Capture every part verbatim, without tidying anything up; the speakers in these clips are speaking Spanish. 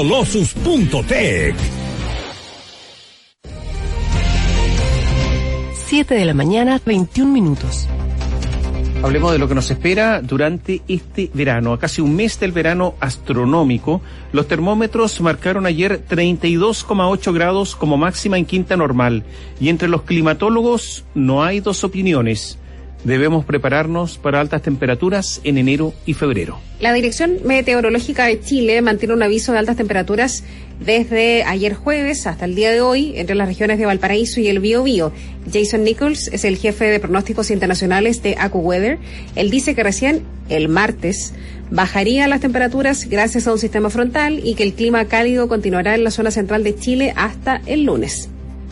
Losus punto tech. siete de la mañana, veintiún minutos. Hablemos de lo que nos espera durante este verano. A casi un mes del verano astronómico, los termómetros marcaron ayer treinta y dos coma ocho grados como máxima en Quinta Normal. Y entre los climatólogos no hay dos opiniones. Debemos prepararnos para altas temperaturas en enero y febrero. La Dirección Meteorológica de Chile mantiene un aviso de altas temperaturas desde ayer jueves hasta el día de hoy entre las regiones de Valparaíso y el Biobío. Jason Nichols es el jefe de pronósticos internacionales de AccuWeather. Él dice que recién el martes bajarían las temperaturas gracias a un sistema frontal y que el clima cálido continuará en la zona central de Chile hasta el lunes.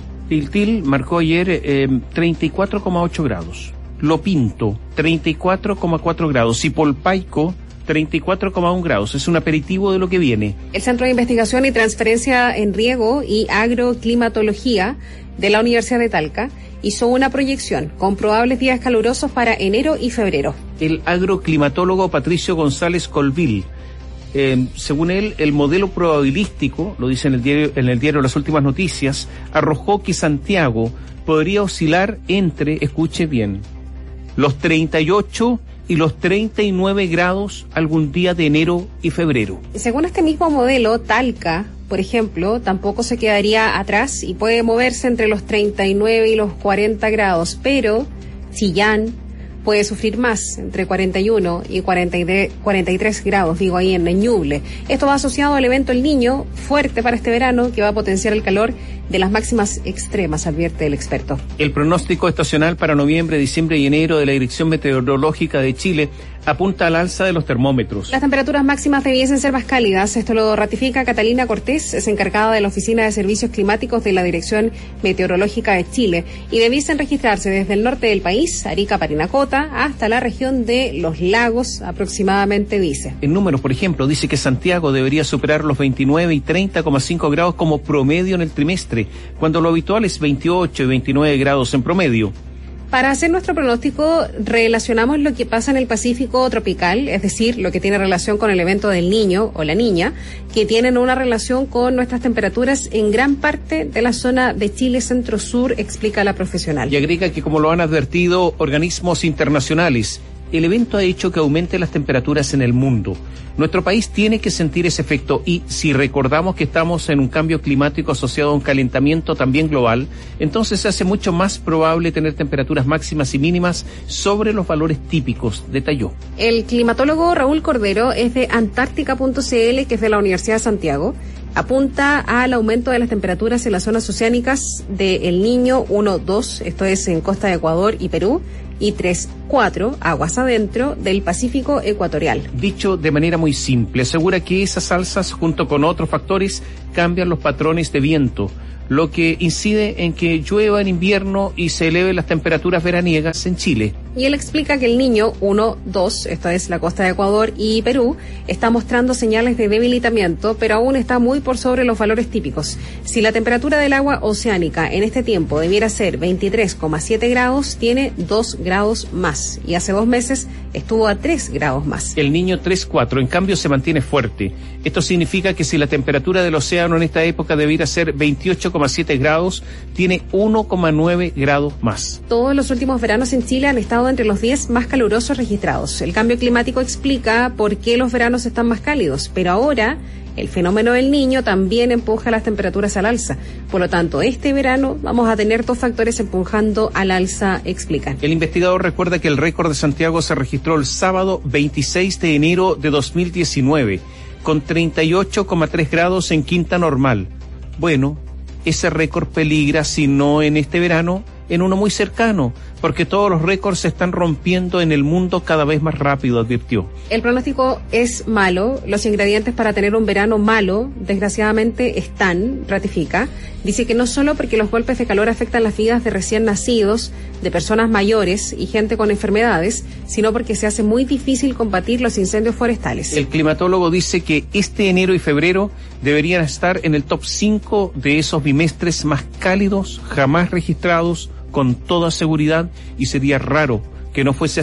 Tiltil marcó ayer eh, treinta y cuatro coma ocho grados. Lo Pinto, treinta y cuatro coma cuatro grados. Y Polpaico, treinta y cuatro coma uno grados. Es un aperitivo de lo que viene. El Centro de Investigación y Transferencia en Riego y Agroclimatología de la Universidad de Talca hizo una proyección con probables días calurosos para enero y febrero. El agroclimatólogo Patricio González Colville, eh, según él, el modelo probabilístico, lo dice en el diario, en el diario Las Últimas Noticias, arrojó que Santiago podría oscilar entre, escuche bien, los treinta y ocho y los treinta y nueve grados algún día de enero y febrero. Según este mismo modelo, Talca, por ejemplo, tampoco se quedaría atrás y puede moverse entre los treinta y nueve y los cuarenta grados, pero Chillán puede sufrir más, entre cuarenta y uno y cuarenta y tres grados, digo ahí en Ñuble. Esto va asociado al evento El Niño, fuerte para este verano, que va a potenciar el calor de las máximas extremas, advierte el experto. El pronóstico estacional para noviembre, diciembre y enero de la Dirección Meteorológica de Chile apunta al alza de los termómetros. Las temperaturas máximas debiesen ser más cálidas. Esto lo ratifica Catalina Cortés, es encargada de la Oficina de Servicios Climáticos de la Dirección Meteorológica de Chile, y debiesen registrarse desde el norte del país, Arica, Parinacota, hasta la región de Los Lagos, aproximadamente, dice. En números, por ejemplo, dice que Santiago debería superar los veintinueve y treinta coma cinco grados como promedio en el trimestre, cuando lo habitual es veintiocho y veintinueve grados en promedio. Para hacer nuestro pronóstico, relacionamos lo que pasa en el Pacífico tropical, es decir, lo que tiene relación con el evento del Niño o la Niña, que tienen una relación con nuestras temperaturas en gran parte de la zona de Chile centro-sur, explica la profesional. Y agrega que, como lo han advertido organismos internacionales, el evento ha hecho que aumenten las temperaturas en el mundo. Nuestro país tiene que sentir ese efecto y si recordamos que estamos en un cambio climático asociado a un calentamiento también global, entonces se hace mucho más probable tener temperaturas máximas y mínimas sobre los valores típicos, detalló. El climatólogo Raúl Cordero es de Antártica punto c l, que es de la Universidad de Santiago. Apunta al aumento de las temperaturas en las zonas oceánicas de El Niño uno dos, esto es en costa de Ecuador y Perú, y tres cuatro, aguas adentro, del Pacífico ecuatorial. Dicho de manera muy simple, asegura que esas alzas, junto con otros factores, cambian los patrones de viento, lo que incide en que llueva en invierno y se eleven las temperaturas veraniegas en Chile. Y él explica que El Niño uno dos, esto es la costa de Ecuador y Perú, está mostrando señales de debilitamiento, pero aún está muy por sobre los valores típicos. Si la temperatura del agua oceánica en este tiempo debiera ser veintitrés coma siete grados, tiene dos grados más, y hace dos meses estuvo a tres grados más. El Niño tres cuatro, en cambio, se mantiene fuerte. Esto significa que si la temperatura del océano en esta época debiera ser veintiocho coma siete grados, tiene uno coma nueve grados más. Todos los últimos veranos en Chile han estado entre los diez más calurosos registrados. El cambio climático explica por qué los veranos están más cálidos, pero ahora el fenómeno del Niño también empuja las temperaturas al alza. Por lo tanto, este verano vamos a tener dos factores empujando al alza, explican. El investigador recuerda que el récord de Santiago se registró el sábado veintiséis de enero de dos mil diecinueve, con treinta y ocho coma tres grados en Quinta Normal. Bueno, ese récord peligra, si no en este verano, en uno muy cercano, porque todos los récords se están rompiendo en el mundo cada vez más rápido, advirtió. El pronóstico es malo, los ingredientes para tener un verano malo, desgraciadamente, están, ratifica. Dice que no solo porque los golpes de calor afectan las vidas de recién nacidos, de personas mayores y gente con enfermedades, sino porque se hace muy difícil combatir los incendios forestales. El climatólogo dice que este enero y febrero deberían estar en el top cinco de esos bimestres más cálidos jamás registrados, con toda seguridad, y sería raro que no fuese así.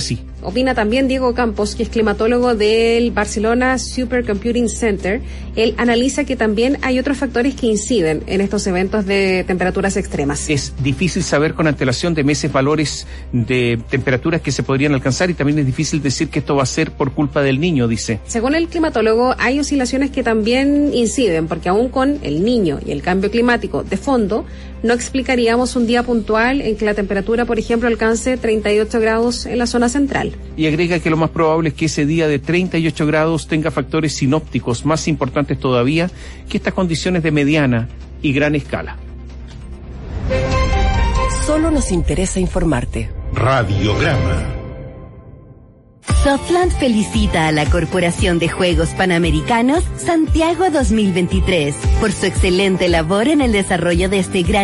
opina también Diego Campos, que es climatólogo del Barcelona Supercomputing Center. Él analiza que también hay otros factores que inciden en estos eventos de temperaturas extremas. Es difícil saber con antelación de meses valores de temperaturas que se podrían alcanzar y también es difícil decir que esto va a ser por culpa del niño, dice. Según el climatólogo, hay oscilaciones que también inciden, porque aún con el niño y el cambio climático de fondo, no explicaríamos un día puntual en que la temperatura, por ejemplo, alcance treinta y ocho grados en la zona central. Y agrega que lo más probable es que ese día de treinta y ocho grados tenga factores sinópticos más importantes todavía que estas condiciones de mediana y gran escala. Solo nos interesa informarte. Radiograma. Softland felicita a la Corporación de Juegos Panamericanos Santiago dos mil veintitrés por su excelente labor en el desarrollo de este gran